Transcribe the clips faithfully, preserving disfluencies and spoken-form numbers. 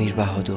امیر بهادر.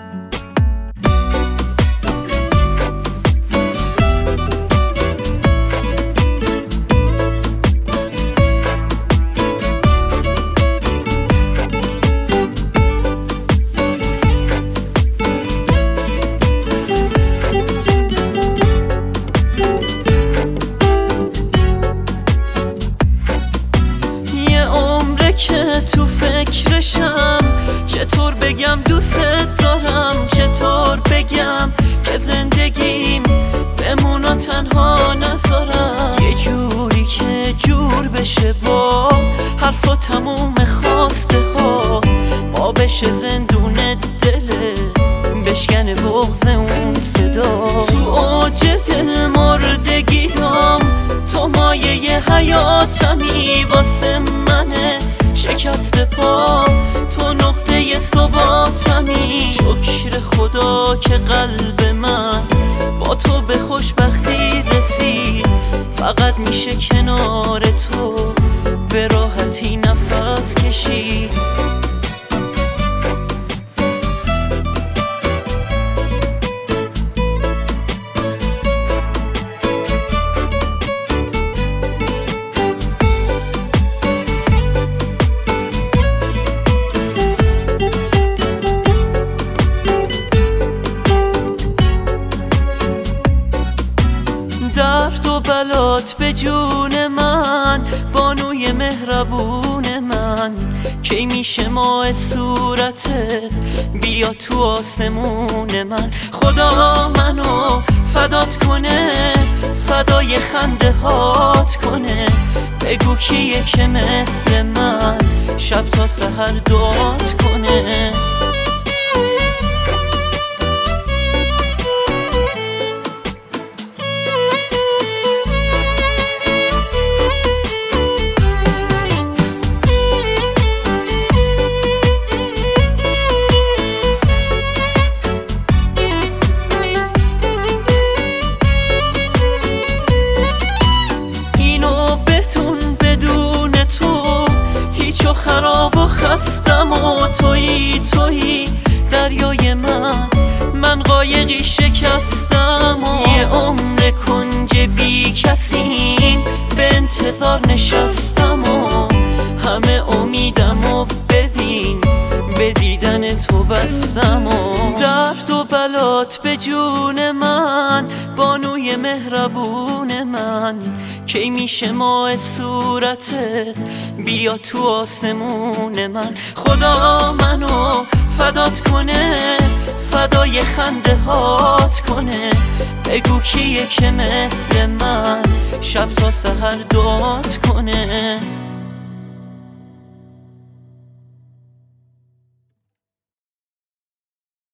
که تو فکرشم، چطور بگم دوست دارم، چطور بگم که زندگیم بمونا تنها نذارم. یه جوری که جور بشه با حرف و تموم خواسته ها، با بشه زندون دله بشکنه بغض اون صدا. تو اوج دل مردگیام تو مایه حیاتمی، واسه منه شکست پا تو نقطه ثباتمی. شکر خدا که قلب من با تو به خوشبختی رسید، فقط میشه کنار تو به راحتی نفس کشید. درد و بلات به جون من، بانوی مهربون من، کی میشه ماه صورتت بیا تو آسمون من. خدا منو فدات کنه، فدای خنده هات کنه، بگو کیه که مثل من شب تا سحر دعات کنه. و خراب و خستم و تویی تویی دریای من، من قایقی شکستم و یه عمر کنج بی کسیم به انتظار نشستم و همه امیدم و ببین به دیدن تو بستم. و درد و بلات به جون من، بانوی مهربون من، کی میشه ماه صورتت بیا تو آسمون من. خدا منو فدات کنه، فدای خنده هات کنه، بگو کیه که مثل من شب تا سحر دعات کنه.